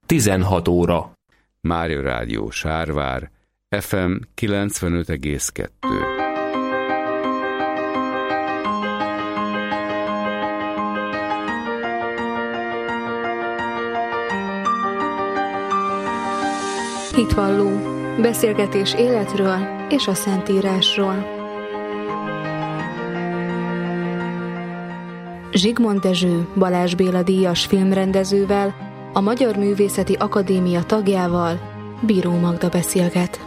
16 óra. Mária Rádió Sárvár, FM 95,2. Hitvalló. Beszélgetés életről és a Szentírásról. Zsigmond Dezső Balázs Béla díjas filmrendezővel, a Magyar Művészeti Akadémia tagjával Bíró Magda beszélget.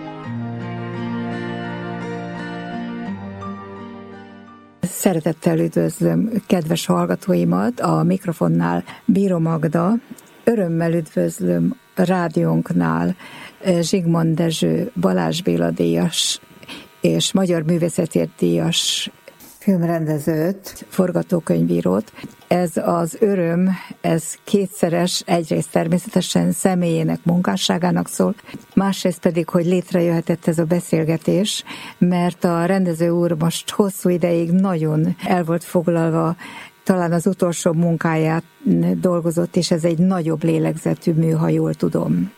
Szeretettel üdvözlöm kedves hallgatóimat, a mikrofonnál Bíró Magda. Örömmel üdvözlöm rádiónknál Zsigmond Dezső Balázs Béla díjas és Magyar Művészetért díjas filmrendezőt, forgatókönyvírót. Ez az öröm, ez kétszeres, egyrészt természetesen személyének munkásságának szól, másrészt pedig, hogy létrejöhetett ez a beszélgetés, mert a rendező úr most hosszú ideig nagyon el volt foglalva, talán az utolsó munkáját dolgozott, és ez egy nagyobb lélegzetű mű, ha jól tudom.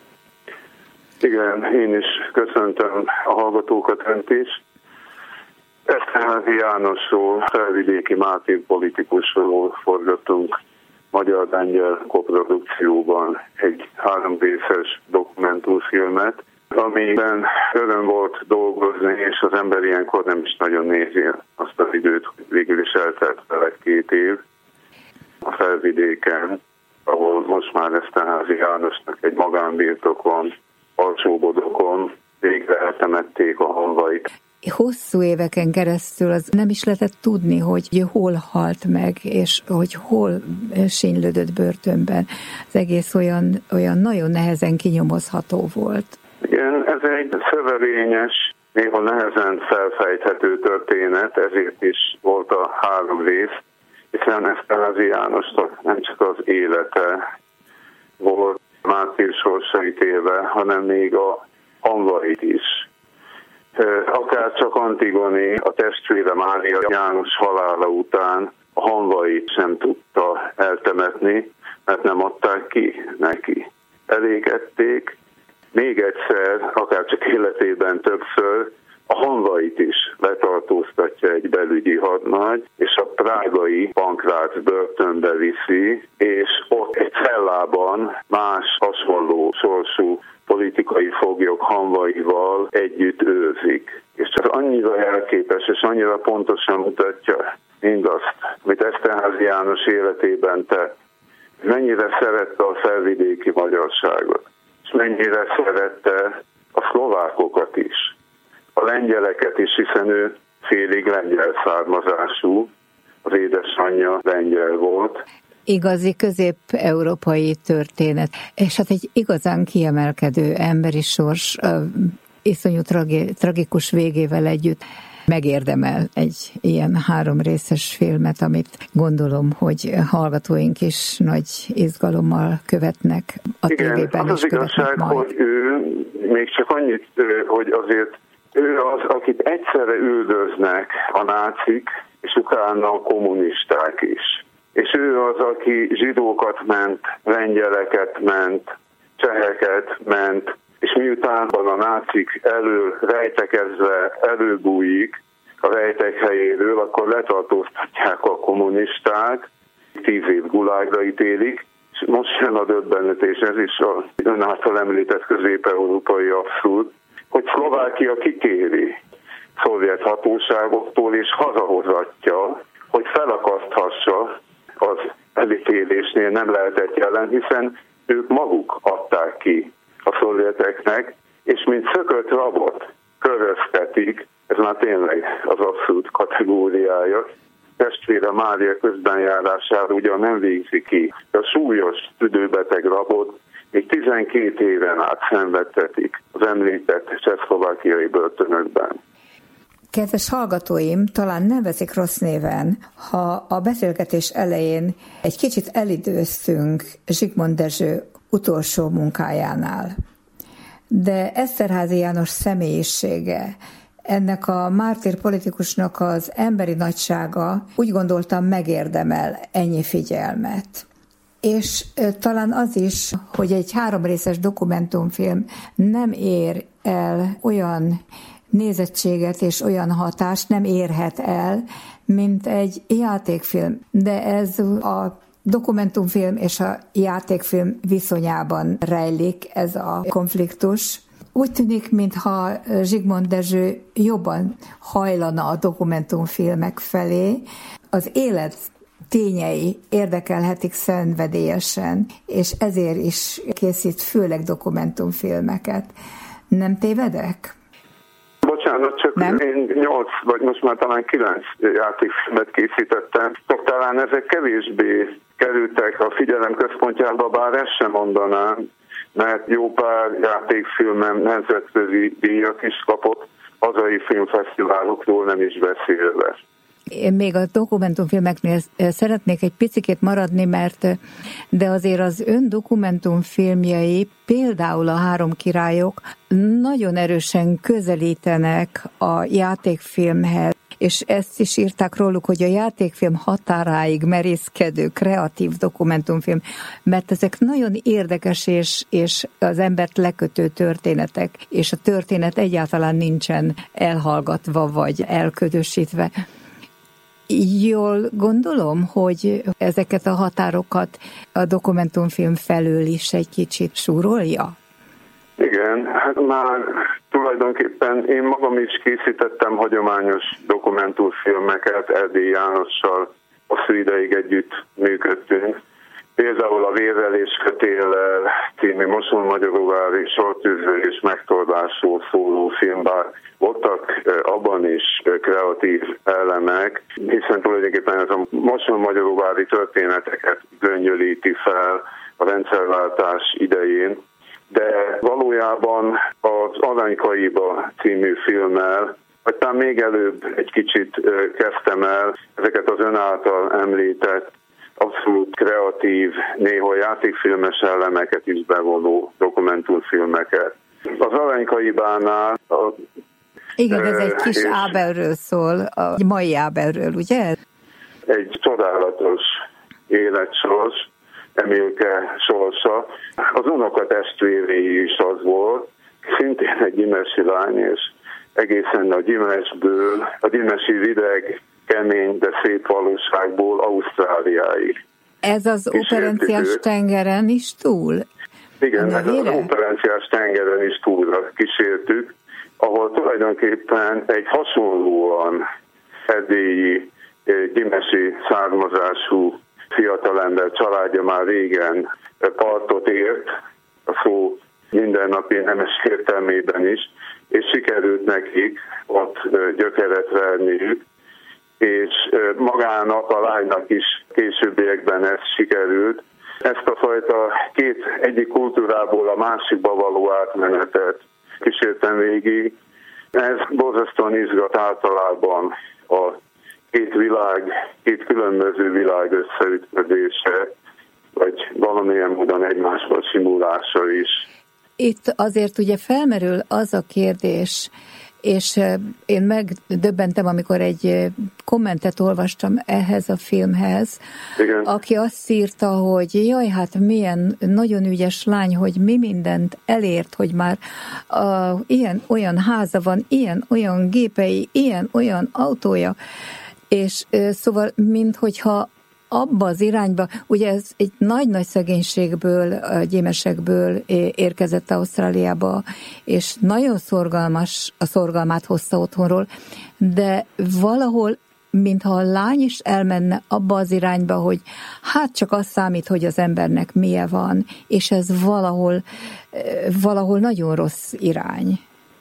Igen, én is köszöntöm a hallgatókat önt is. Eszterházy Jánosról, felvidéki mártír politikusról forgatunk magyar-lengyel koprodukcióban egy 3 részes dokumentumfilmet, amiben öröm volt dolgozni, és az ember ilyenkor nem is nagyon nézi azt az időt, hogy végül is eltelt vele 2 év a felvidéken, ahol most már Eszterházy Jánosnak egy magánbirtokon, Alsóbodokon végre eltemették a honvait. Hosszú éveken keresztül az nem is lehetett tudni, hogy hol halt meg, és hogy hol sínylődött börtönben. Az egész olyan nagyon nehezen kinyomozható volt. Igen, ez egy szöverényes, néha nehezen felfejthető történet, ezért is volt a 3 rész, hiszen Eszterházy Jánosnak nem csak az élete volt mártír sorsait élve, hanem még a honvait is. Akár csak Antigoni, a testvére Mária János halála után a honvait sem tudta eltemetni, mert nem adták ki neki. Elégették, még egyszer, akár csak életében többször, a honvait is letartóztatja egy belügyi hadnagy, és a prágai Pankrác börtönbe viszi, és ott egy cellában más hasonló sorsú politikai foglyok honvaival együtt őrzik. És csak annyira jelképes és annyira pontosan mutatja mindazt, amit Eszterházy János életében tett, mennyire szerette a felvidéki magyarságot, és mennyire szerette a szlovákokat is, a lengyeleket is, hiszen ő félig lengyel származású, az édesanyja lengyel volt. Igazi közép-európai történet, és hát egy igazán kiemelkedő emberi sors, iszonyú tragikus végével együtt megérdemel egy ilyen 3 részes filmet, amit gondolom, hogy hallgatóink is nagy izgalommal követnek a tévében. Az igazság, majd. Hogy ő még csak annyit, hogy azért ő az, akit egyszerre üldöznek a nácik, és utána a kommunisták is. És ő az, aki zsidókat ment, lengyeleket ment, cseheket ment, és miután a nácik elől rejtekezve előbújik a rejtek helyéről, akkor letartóztatják a kommunisták, 10 év gulágra ítélik, és most jön a döbbenetés, ez is a ön által említett közép-európai abszurd, hogy Szlovákia kikéri szovjet hatóságoktól, és hazahozatja, hogy felakaszthassa az elítélésnél nem lehetett jelen, hiszen ők maguk adták ki a szovjeteknek, és mint szökött rabot köröztetik, ez már tényleg az abszolút kategóriája. Testvére Mária közbenjárására ugyan nem végzi ki, de a súlyos tüdőbeteg rabot még 12 éven át szenvedtetik az említett csehszlovákiai börtönökben. Kedves hallgatóim, talán nem veszik rossz néven, ha a beszélgetés elején egy kicsit elidőztünk Zsigmond Dezső utolsó munkájánál. De Eszterházy János személyisége, ennek a mártír politikusnak az emberi nagysága, úgy gondoltam, megérdemel ennyi figyelmet. És talán az is, hogy egy 3 részes dokumentumfilm nem ér el olyan nézettséget és olyan hatást, nem érhet el, mint egy játékfilm. De ez a dokumentumfilm és a játékfilm viszonyában rejlik ez a konfliktus. Úgy tűnik, mintha Zsigmond Dezső jobban hajlana a dokumentumfilmek felé. Az élet tényei érdekelhetik szenvedélyesen, és ezért is készít főleg dokumentumfilmeket. Nem tévedek? Bocsánat, csak nem? Én 8, vagy most már talán 9 játékfilmet készítettem. Talán ezek kevésbé kerültek a figyelem központjába, bár ezt sem mondanám, mert jó pár játékfilmem nemzetközi díjat is kapott, hazai filmfesztiválokról nem is beszélve. Én még a dokumentumfilmeknél szeretnék egy picikét maradni, de azért az ön dokumentumfilmjei, például a 3 királyok, nagyon erősen közelítenek a játékfilmhez, és ezt is írták róluk, hogy a játékfilm határáig merészkedő, kreatív dokumentumfilm, mert ezek nagyon érdekes és az embert lekötő történetek, és a történet egyáltalán nincsen elhallgatva vagy elködösítve. Jól gondolom, hogy ezeket a határokat a dokumentumfilm felől is egy kicsit súrolja? Igen, hát már tulajdonképpen én magam is készítettem hagyományos dokumentumfilmeket, Erdélyi Jánossal hosszú ideig együtt működtünk. Például a Vérrel és Kötéllel című Mosonmagyaróvári sortűző és megtorlásról szóló film, bár voltak abban is kreatív elemek, hiszen tulajdonképpen ez a Mosonmagyaróvári történeteket göngyölíti fel a rendszerváltás idején, de valójában az Aranykaiba című filmmel, vagy talán még előbb egy kicsit kezdtem el ezeket az ön által említett abszolút kreatív, néha játékfilmes elemeket is bevonó dokumentumfilmeket. Az Aranykaibánál... Igen, ez egy kis Ábelről szól, a mai Ábelről, ugye? Egy csodálatos életsors, Emilke sorsa. Az unokatestvéréi is az volt, szintén egy gyimesi lány, és egészen a Gyimesből, a gyimesi rideg, kemény, de szép valóságból Ausztráliáig. Ez az Operenciás tengeren is túl? Igen, ez az Operenciás tengeren is túlra kísértük, ahol tulajdonképpen egy hasonlóan erdélyi, gyimesi származású fiatalember családja már régen partot ért, a szó mindennapi nemes értelmében is, és sikerült nekik ott gyökeret verniük, és magának, a lánynak is későbbiekben ez sikerült. Ezt a fajta egyik kultúrából a másikba való átmenetet kísértem végig. Ez borzasztóan izgat általában a két különböző világ összeütközése, vagy valamilyen módon egymásból simulása is. Itt azért ugye felmerül az a kérdés, és én megdöbbentem, amikor egy kommentet olvastam ehhez a filmhez, igen, aki azt írta, hogy jaj, hát milyen nagyon ügyes lány, hogy mi mindent elért, hogy már ilyen-olyan háza van, ilyen-olyan gépei, ilyen-olyan autója, és szóval minthogyha abba az irányba, ugye ez egy nagy-nagy szegénységből, gyémesekből érkezett Ausztráliába, és nagyon a szorgalmát hozta otthonról, de valahol, mintha a lány is elmenne abba az irányba, hogy hát csak az számít, hogy az embernek milyen van, és ez valahol nagyon rossz irány.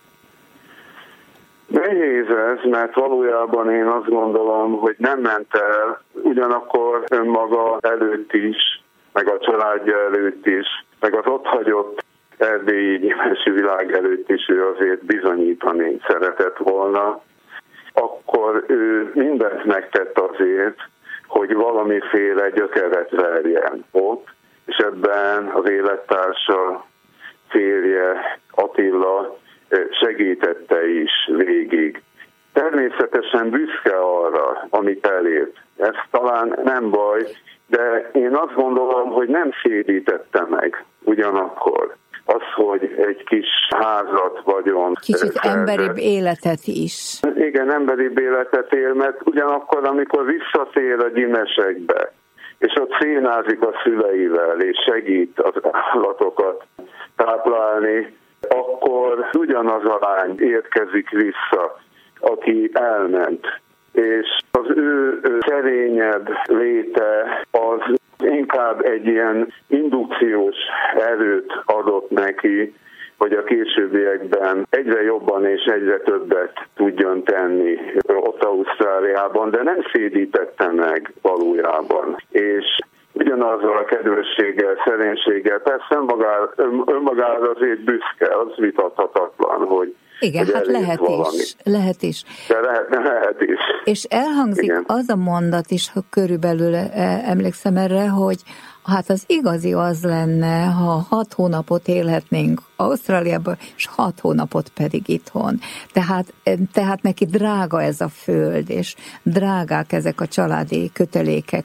Nehéz ez, mert valójában én azt gondolom, hogy nem ment el, ugyanakkor önmaga előtt is, meg a családja előtt is, meg az ott hagyott erdélyi gyimesi világ előtt is ő azért bizonyítani szeretett volna. Akkor ő mindent megtett azért, hogy valamiféle gyökeret verjen ott, és ebben az élettársa, férje Attila segítette is végig. természetesen büszke arra, amit elért. Ez talán nem baj, de én azt gondolom, hogy nem szédítette meg ugyanakkor az, hogy egy kis házat vagyon. Kicsit emberibb életet is. Igen, emberibb életet él, mert ugyanakkor, amikor visszatér a Gyimesekbe, és ott szénázik a szüleivel, és segít az állatokat táplálni, akkor ugyanaz a lány érkezik vissza, aki elment. És az ő szerényebb léte az inkább egy ilyen indukciós erőt adott neki, hogy a későbbiekben egyre jobban és egyre többet tudjon tenni ott Ausztráliában, de nem szédítette meg valójában. És ugyanazzal a kedvességgel, szerénységgel, persze önmagára azért büszke, az vitathatatlan, hogy igen, hát lehet is. De lehet is. És elhangzik igen. Az a mondat is, ha körülbelül emlékszem erre, hogy hát az igazi az lenne, ha 6 hónapot élhetnénk Ausztráliában, és 6 hónapot pedig itthon. Tehát neki drága ez a föld, és drágák ezek a családi kötelékek,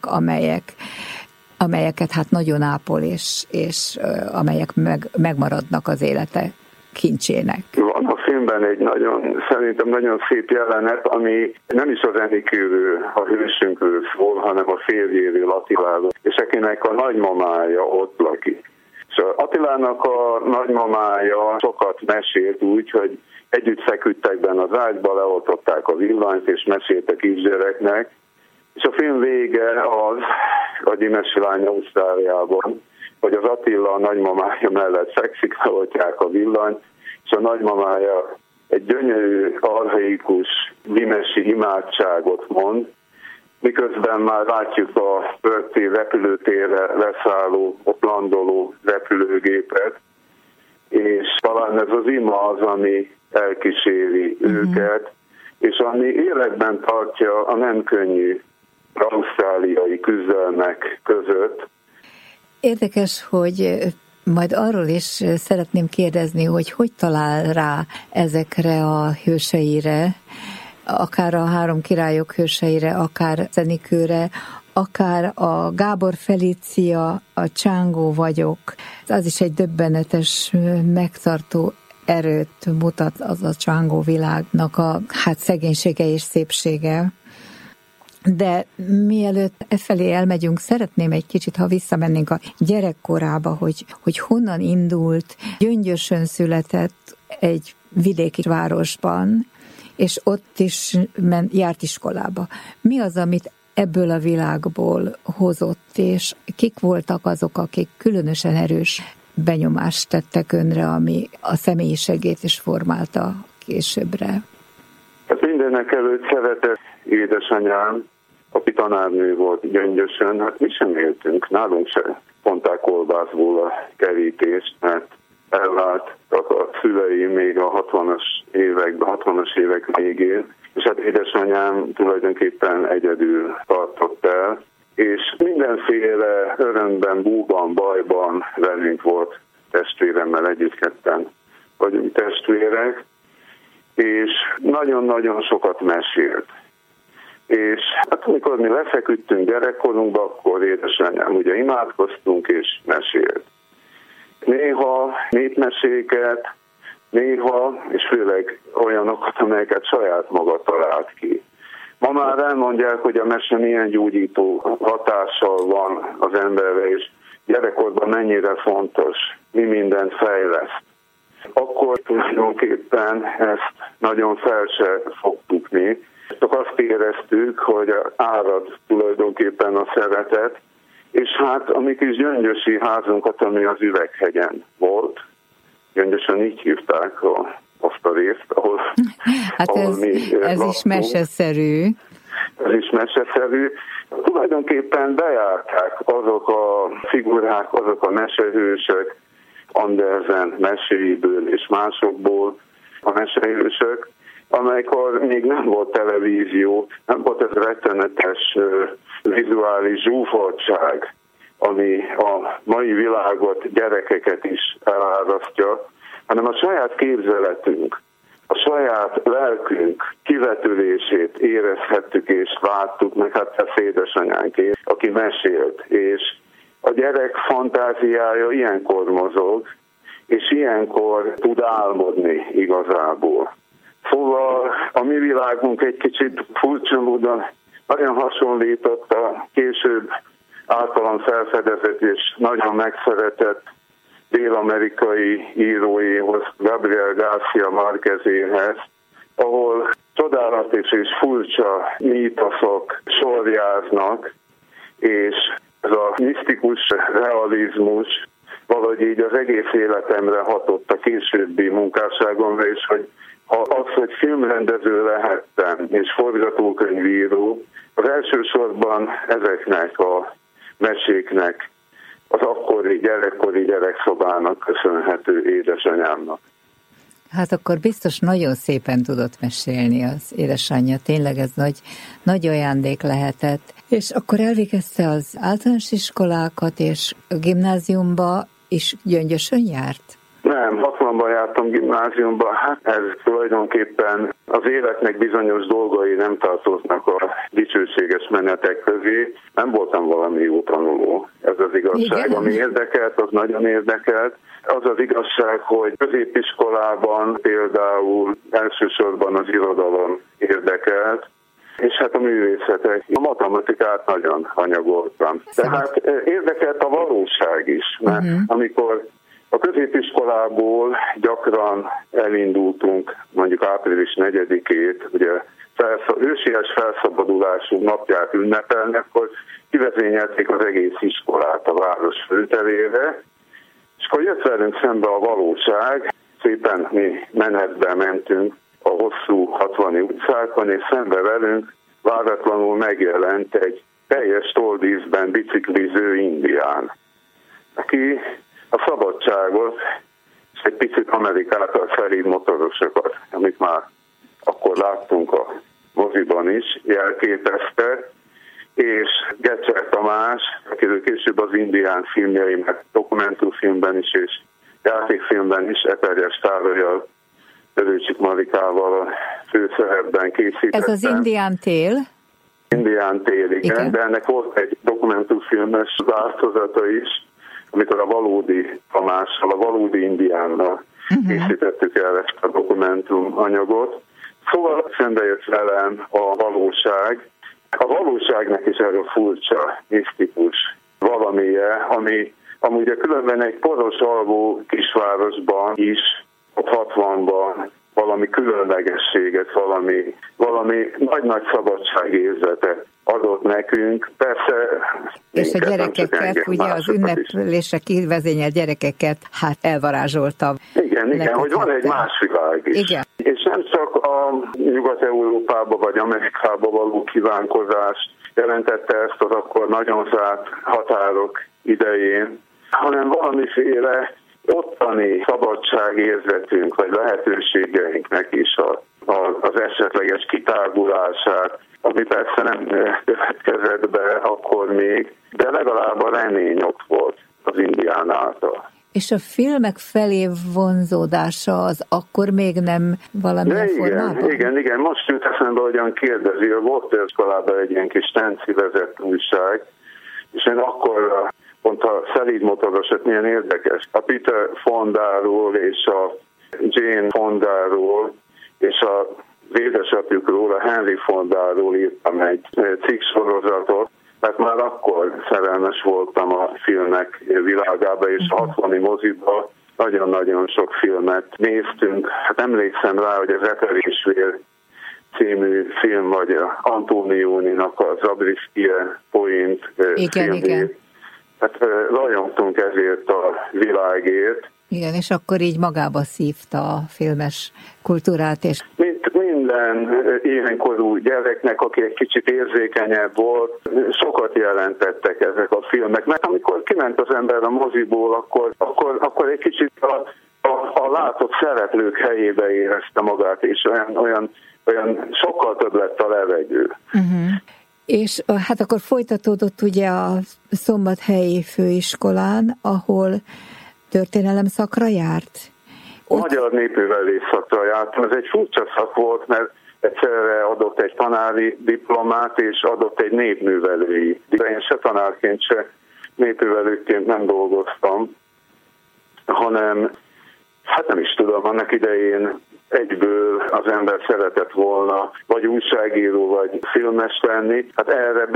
amelyeket hát nagyon ápol, és amelyek megmaradnak az élete kincsének. Van a filmben egy szerintem nagyon szép jelenet, ami nem is az Enikőről, a hősünkről szól, hanem a férjéről, Attiláról, és akinek a nagymamája ott lakik. És Attilának a nagymamája sokat mesélt úgy, hogy együtt feküdtek benne az ágyba, leoltották a villanyt, és meséltek kisgyereknek, és a film vége az, a Gyimesi lány Ausztráliában, hogy az Attila a nagymamája mellett fekszik, leoltják a villanyt, és a nagymamája egy gyönyörű, archaikus gyimesi imádságot mond, miközben már látjuk a Perthi repülőtérre leszálló, ott landoló repülőgépet, és talán ez az ima az, ami elkíséri őket, és ami életben tartja a nem könnyű ausztráliai küzdelmek között. Érdekes, hogy majd arról is szeretném kérdezni, hogy talál rá ezekre a hőseire, akár a 3 királyok hőseire, akár Enikőre, akár a Gábor Felícia, a Csángó vagyok. Az is egy döbbenetes, megtartó erőt mutat az a Csángó világnak a szegénysége és szépsége. De mielőtt efelé elmegyünk, szeretném egy kicsit, ha visszamennénk a gyerekkorába, hogy honnan indult. Gyöngyösön született egy vidéki városban, és ott is járt iskolába. Mi az, amit ebből a világból hozott, és kik voltak azok, akik különösen erős benyomást tettek önre, ami a személyiségét is formálta későbbre? Hát mindenek előtt szeretett édesanyám, aki tanárnő volt Gyöngyösön, hát mi sem éltünk, nálunk se vonták kolbászból a kerítést, mert elváltak a szüleim még a 60-as évek végén, és hát édesanyám tulajdonképpen egyedül tartott el, és mindenféle örömben, búban, bajban velünk volt, testvéremmel együtt ketten vagyunk testvérek, és nagyon-nagyon sokat mesélt. És hát amikor mi lefeküdtünk gyerekkorunkba, akkor édesanyám ugye imádkoztunk és mesélt. Néha népmeséket, néha, és főleg olyanokat, amelyeket saját maga talált ki. Ma már elmondják, hogy a mese milyen gyógyító hatással van az emberre, és gyerekkorban mennyire fontos, mi mindent fejleszt. Akkor tulajdonképpen ezt nagyon fel se fogtuk mi. Csak azt éreztük, hogy árad tulajdonképpen a szeretet, és hát a mi kis gyöngyösi házunkat, ami az Üveghegyen volt, Gyöngyösen így hívták azt a részt, ahol ez is meseszerű. Ez is meseszerű. Tulajdonképpen bejárták azok a figurák, azok a mesehősök, Andersen meséiből és másokból a mesehősök, amikor még nem volt televízió, nem volt ez rettenetes vizuális zsúfoltság, ami a mai világot, gyerekeket is elárasztja, hanem a saját képzeletünk, a a saját lelkünk kivetülését érezhettük és láttuk, meg hát ez édesanyánké, aki mesélt, és a gyerek fantáziája ilyenkor mozog, és ilyenkor tud álmodni igazából. Szóval a mi világunk egy kicsit furcsa módon nagyon hasonlított a később általam felfedezett és nagyon megszeretett dél-amerikai íróéhoz, Gabriel García Márquezéhez, ahol csodálatos és furcsa mítoszok sorjáznak, és ez a misztikus realizmus valahogy így az egész életemre hatott a későbbi munkásságomra, és hogy filmrendező lehettem, és forgatókönyvíró, az elsősorban ezeknek a meséknek, az akkori gyerekkori gyerekszobának köszönhető édesanyámnak. Hát akkor biztos nagyon szépen tudott mesélni az édesanyja, tényleg ez nagy ajándék lehetett. És akkor elvégezte az általános iskolákat, és a gimnáziumba is Gyöngyösön járt? Nem, 60-ban jártam gimnáziumba, hát ez tulajdonképpen az életnek bizonyos dolgai nem tartoznak a dicsőséges menetek közé. Nem voltam valami jó tanuló, ez az igazság. Igen. Ami érdekelt, az nagyon érdekelt. Az az igazság, hogy középiskolában például elsősorban az irodalom érdekelt, és hát a művészetek, a matematikát nagyon anyagoltam. Tehát érdekelt a valóság is, mert amikor a középiskolából gyakran elindultunk, mondjuk április 4-ét, ugye ősies felszabadulású napját ünnepelni, akkor kivezényelték az egész iskolát a város főterére, és akkor jött velünk szembe a valóság, szépen mi menetbe mentünk a hosszú 60 utcákon, és szembe velünk váratlanul megjelent egy teljes toldíszben bicikliző indián, aki a szabadságot és egy picit Amerikát a szerint motorosokat, amit már akkor láttunk a moziban is, jelképezte, és Gecser Tamás, akiről később az indián filmjeimet dokumentumfilmben is és játékfilmben is Eperjes Tárolyal, Törőcsik Marikával a főszerepben készítettem. Ez az Indián tél? Indián tél, igen, de ennek volt egy dokumentumfilmes változata is, amikor a valódi Tamással, a valódi indiánnal készítettük el ezt a dokumentumanyagot. Szóval szembe jött velem a valóság. A valóságnak is erről furcsa, misztikus valamije, ami amúgy különben egy poros alvó kisvárosban is, ott 60-ban valami különlegességet, valami nagy-nagy szabadságérzetet adott nekünk. Persze... És a gyerekeket, ugye az ünneplésre kivezényelt gyerekeket, hát elvarázsolta. Igen, hogy van egy más világ is. Igen. És nem csak a Nyugat-Európába vagy Amerikába való kívánkozást jelentette ezt az akkor nagyon zárt határok idején, hanem valamiféle ottani szabadságérzetünk, vagy lehetőségeinknek is az esetleges kitágulását, ami persze nem következett be akkor még, de legalább a remény ott volt az indián által. És a filmek felé vonzódása az akkor még nem valamilyen formában? Igen. Most jut eszembe, hogyan kérdezi, a Voltaire-iskolában egy ilyen kis tenci vezett újság, és én akkor pont a szelíd motorosat milyen érdekes. A Peter Fondáról és a Jane Fondáról és a édesapjukról, a Henry Fondáról írtam egy cikksorozatot, mert már akkor szerelmes voltam a filmek világába, és a 60-i moziba nagyon-nagyon sok filmet néztünk. Hát emlékszem rá, hogy az Eperésvér című film, vagy Antonioninak a Zabriskie Point filmjét. Hát rajongtunk ezért a világért. Igen, és akkor így magába szívta a filmes kultúrát. És... Mint minden ilyenkorú gyereknek, aki egy kicsit érzékenyebb volt, sokat jelentettek ezek a filmek. Mert amikor kiment az ember a moziból, akkor egy kicsit a látott szereplők helyébe érezte magát, és olyan sokkal több lett a levegő. És hát akkor folytatódott ugye a Szombathelyi Főiskolán, ahol történelem szakra járt, Magyar népművelés szakra jártam. Ez egy furcsa szak volt, mert egyszerre adott egy tanári diplomát, és adott egy népművelői. De én se tanárként, se népművelőként nem dolgoztam, hanem, hát nem is tudom, annak idején egyből az ember szeretett volna vagy újságíró, vagy filmes lenni. Hát erre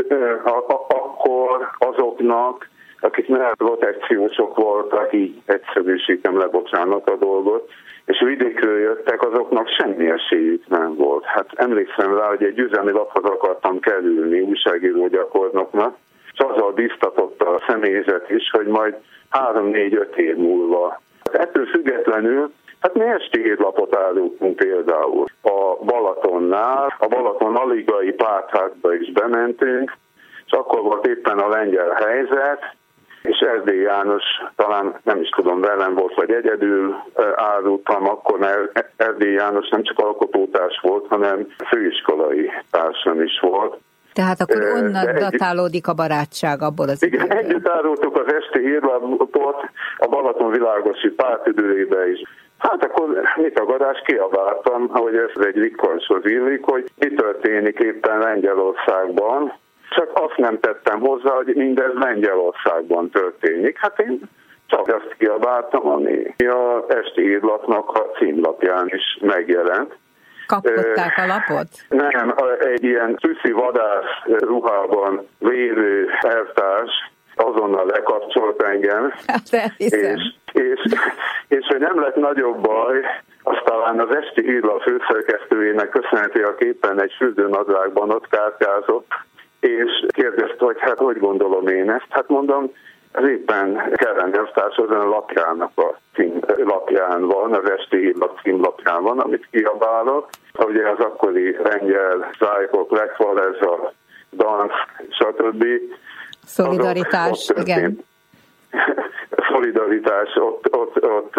akkor azoknak, akik nem protekciósok voltak, így egyszerűsítem le, bocsánat a dolgot, és vidékről jöttek, azoknak semmi esélyük nem volt. Hát emlékszem rá, hogy egy üzemi laphoz akartam kerülni újságíró gyakornoknak, és azzal biztatott a személyzet is, hogy majd 3-4-5 év múlva. Ettől függetlenül, hát mi esti hírlapot árultunk például a Balatonnál, a Balaton aligai pártházba is bementünk, és akkor volt éppen a lengyel helyzet, és Erdélyi János, talán nem is tudom, velem volt, vagy egyedül árultam, akkor mert Erdélyi János nem csak alkotótárs volt, hanem főiskolai társam is volt. Tehát akkor onnan datálódik a barátság abból az időből. Igen, együtt árultuk az esti hírlapot a Balaton világosi pártüdőjébe is. Hát akkor mit agadás, kiabáltam, ahogy ez egy likonshoz illik, hogy mi történik éppen Lengyelországban. Csak azt nem tettem hozzá, hogy mindez Lengyelországban történik. Hát én csak azt kiabáltam, ami a esti hírlapnak a címlapján is megjelent. Kapkodták a lapot? Nem, egy ilyen szüszi vadász ruhában lévő elvtárs azonnal lekapcsolt engem. Hát és hogy nem lett nagyobb baj, azt talán az esti hírlap főszerkesztőjének köszönheti, aki éppen egy fürdőnadrágban ott kártyázott, és kérdezte, hogy hát hogy gondolom én ezt. Hát mondom, ez éppen Kellen elvtárs azon a lapjának a címlapján van, az esti hírlap címlapján van, amit kiabálok. Ugye az akkori lengyel szájkok, Lekvaleza, Dansk, stb. Szolidaritás, igen. Szolidaritás ott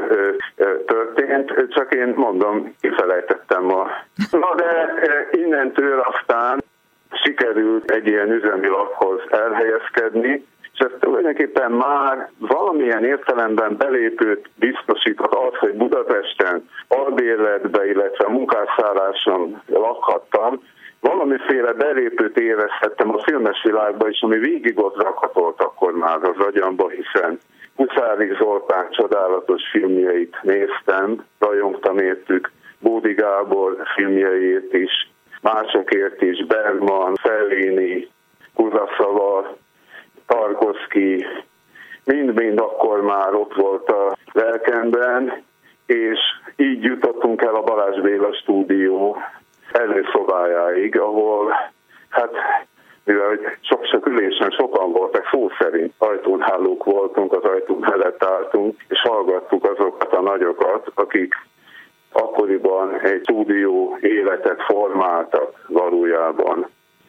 történt, csak én mondom, kifelejtettem ma. Na de innentől aztán sikerült egy ilyen üzemi laphoz elhelyezkedni, és ez tulajdonképpen már valamilyen értelemben belépőt biztosított az, hogy Budapesten albérletbe, illetve munkásszálláson lakhattam, valamiféle belépőt érezhettem a filmes világban is, ami végig ott rakatolt akkor már az agyamba, hiszen Huszárik Zoltán csodálatos filmjeit néztem, rajongtam értük, Bódi Gábor filmjeit is, másokért is, Bergman, Fellini, Kurosawa, Tarkovszky, mind-mind akkor már ott volt a lelkemben, és így jutottunk el a Balázs Béla stúdió előszobájáig, ahol, hát, mivel sok ülésen sokan voltak, szó szerint ajtónhálók voltunk, az ajtón mellett álltunk, és hallgattuk azokat a nagyokat, akik akkoriban egy stúdió életet formáltak valójában.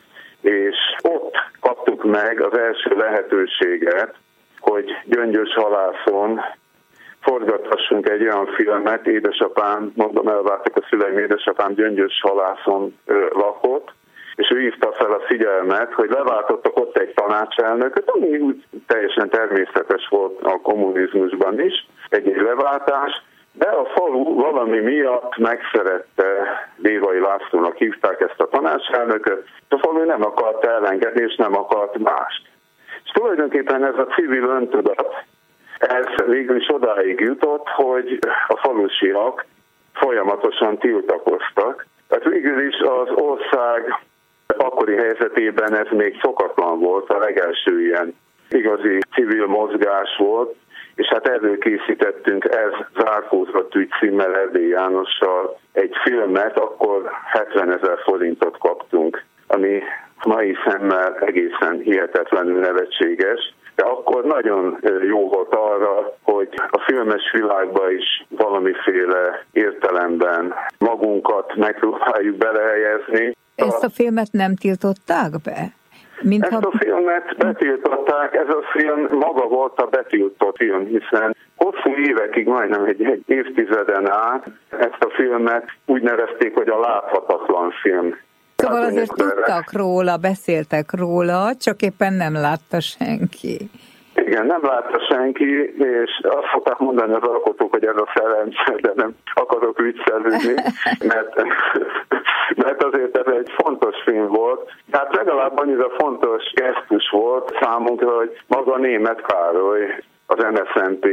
És ott kaptuk meg az első lehetőséget, hogy Gyöngyös halászon forgathassunk egy olyan filmet, édesapám, mondom, elváltak a szüleim, édesapám Gyöngyös halászon lakott, és ő hívta fel a figyelmet, hogy leváltottak ott egy tanácselnököt, ami úgy teljesen természetes volt a kommunizmusban is, egy leváltás, de a falu valami miatt megszerette, Lévai Lászlónak hívták ezt a tanácselnököt, a falu nem akart elengedni, és nem akart mást. És tulajdonképpen ez a civil öntudat, ez végül is odáig jutott, hogy a falusiak folyamatosan tiltakoztak. Tehát végül is az ország akkori helyzetében ez még szokatlan volt, a legelső ilyen igazi civil mozgás volt, és hát előkészítettünk, ez zárkózott ügy címmel Erdélyi Jánossal egy filmet, akkor 70 000 forintot kaptunk, ami mai szemmel egészen hihetetlenül nevetséges, de akkor nagyon jó volt arra, hogy a filmes világba is valamiféle értelemben magunkat megpróbáljuk belehelyezni. Ezt a filmet nem tiltották be? Ezt a filmet betiltották, ez a film maga volt a betiltott film, hiszen hosszú évekig, majdnem egy évtizeden át ezt a filmet úgy nevezték, hogy a láthatatlan film. Szóval azért tudtak róla, beszéltek róla, csak éppen nem látta senki. Igen, nem látta senki, és azt szokták mondani az alkotók, hogy ez a szerencse, de nem akarok viccelődni, mert azért ez egy fontos film volt. Hát legalább annyira fontos gesztus volt számunkra, hogy maga Németh Károly, az NSZNP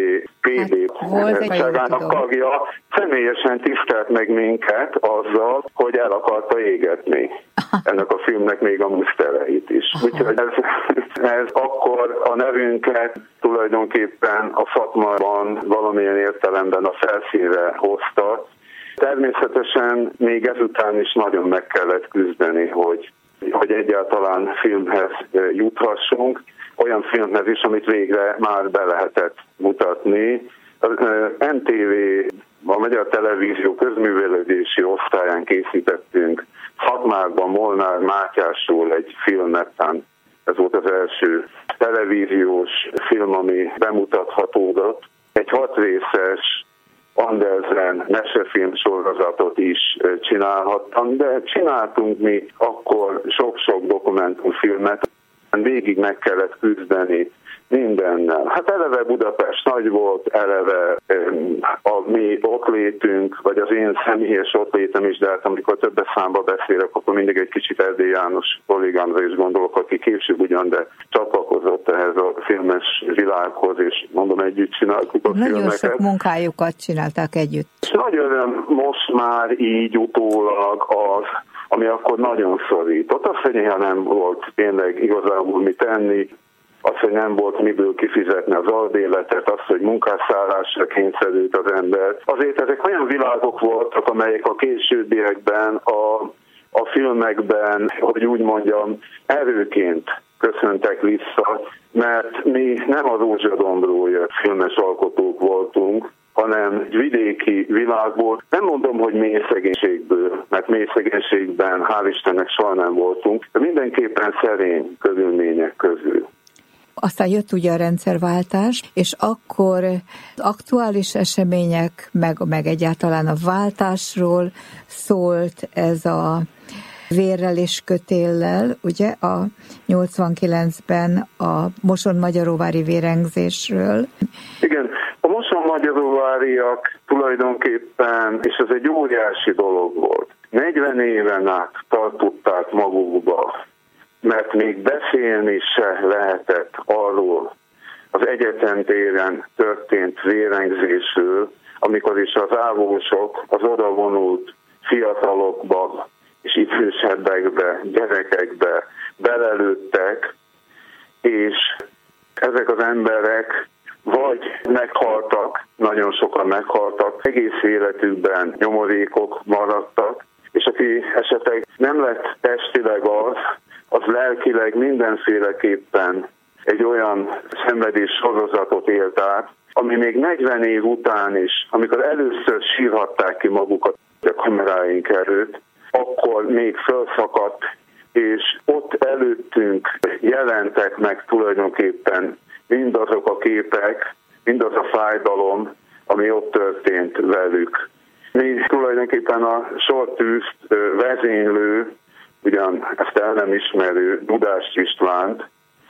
PD-ságának tagja személyesen tisztelt meg minket azzal, hogy el akarta égetni ennek a filmnek még a musztereit is. Úgyhogy ez akkor a nevünket tulajdonképpen a szakmában valamilyen értelemben a felszínre hozta. Természetesen még ezután is nagyon meg kellett küzdeni, hogy egyáltalán filmhez juthassunk, olyan filmhez is, amit végre már be lehetett mutatni. Az NTV, a Magyar Televízió közművelődési osztályán készítettünk Szatmárban, Molnár Mátyásról egy filmet, ez volt az első televíziós film, ami bemutathatódott. Egy 6 részes Andersen mesefilm sorozatot is csinálhattam, de csináltunk mi akkor sok-sok dokumentumfilmet, végig meg kellett küzdeni mindennel. Hát eleve Budapest nagy volt, eleve a mi ottlétünk, vagy az én személyes ottlétem is, de hát amikor többes számba beszélek, akkor mindig egy kicsit Erdély János kollégámra is gondolok, aki később ugyan, de csatlakozott ehhez a filmes világhoz, és mondom, együtt csináltuk a filmeket. Nagyon sok munkájukat csinálták együtt. És nagy öröm most már így utólag az, ami akkor nagyon szorított. Az, hogy néha nem volt tényleg igazából mit tenni, az, hogy nem volt miből kifizetni az albéletet, az, hogy munkásszállásra kényszerült az ember. Azért ezek olyan világok voltak, amelyek a későbbiekben, a filmekben, hogy úgy mondjam, erőként köszöntek vissza, mert mi nem a Rózsadombról jött filmes alkotók voltunk, hanem vidéki világból. Nem mondom, hogy mély szegénységből, mert mély szegénységben hál' Istennek soha nem voltunk, de mindenképpen szerény körülmények közül. Aztán jött ugye a rendszerváltás, és akkor aktuális események, meg egyáltalán a váltásról szólt ez a vérrel és kötéllel, ugye a 89-ben a Moson-Magyaróvári vérengzésről. Igen, a Moson-Magyaróváriak tulajdonképpen, és ez egy óriási dolog volt, 40 éven át tartották magukba, mert még beszélni se lehetett arról az egyetemtéren történt vérengzésről, amikor is az ávósok az odavonult fiatalokba és ifjúsebbekbe, gyerekekbe belelőttek, és ezek az emberek vagy meghaltak, nagyon sokan meghaltak, egész életükben nyomorékok maradtak, és aki esetleg nem lett testileg az lelkileg mindenféleképpen egy olyan szenvedés sorozatot élt át, ami még 40 év után is, amikor először sírhatták ki magukat a kameráink előtt, akkor még felszakadt, és ott előttünk jelentek meg tulajdonképpen mindazok a képek, mindaz a fájdalom, ami ott történt velük. Mi tulajdonképpen a sortűzt vezénylő, ugyan ezt el nem ismerő Dudás Istvánt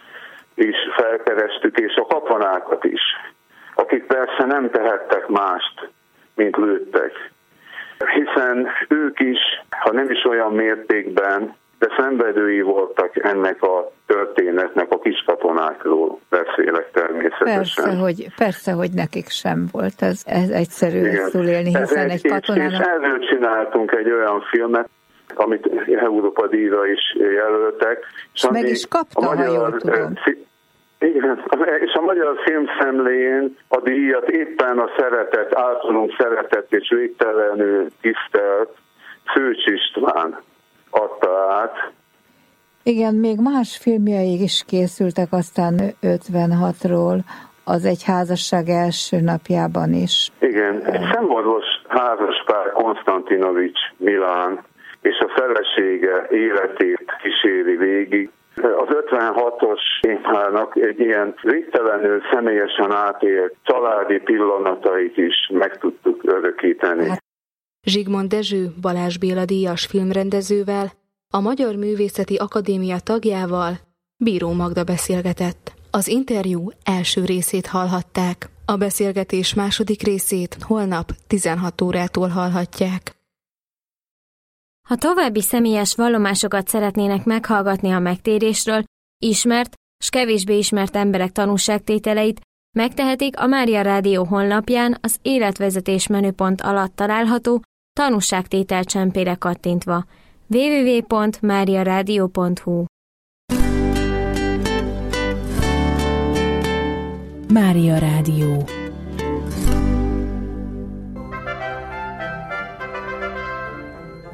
is felkerestük, és a katonákat is, akik persze nem tehettek mást, mint lőttek. Hiszen ők is, ha nem is olyan mértékben, de szenvedői voltak ennek a történetnek, a kiskatonákról beszélek természetesen. Persze, hogy nekik sem volt ez egyszerű túlélni, hiszen egy katonának... És erről csináltunk egy olyan filmet, amit Európa díjra is jelöltek. És meg is kapta, ha jól tudom. Igen, és a Magyar Filmszemlén a díjat éppen a általunk szeretett és végtelenül tisztelt Szőcs István adta át. Igen, még más filmjeik is készültek aztán 56-ról, az Egy házasság első napjában is. Igen, egy szemorvos házaspár, Konstantinovics Milán, és a felesége életét kíséri végig. Az 56-os évhának egy ilyen végtelenül személyesen átélt családi pillanatait is meg tudtuk örökíteni. Zsigmond Dezső Balázs Béla díjas filmrendezővel, a Magyar Művészeti Akadémia tagjával, Bíró Magda beszélgetett. Az interjú első részét hallhatták. A beszélgetés második részét holnap 16 órától hallhatják. Ha további személyes vallomásokat szeretnének meghallgatni a megtérésről, ismert s kevésbé ismert emberek tanúságtételeit, megtehetik a Mária Rádió honlapján az életvezetés menüpont alatt található tanúságtétel csempére kattintva. www.mariaradio.hu. Mária Rádió.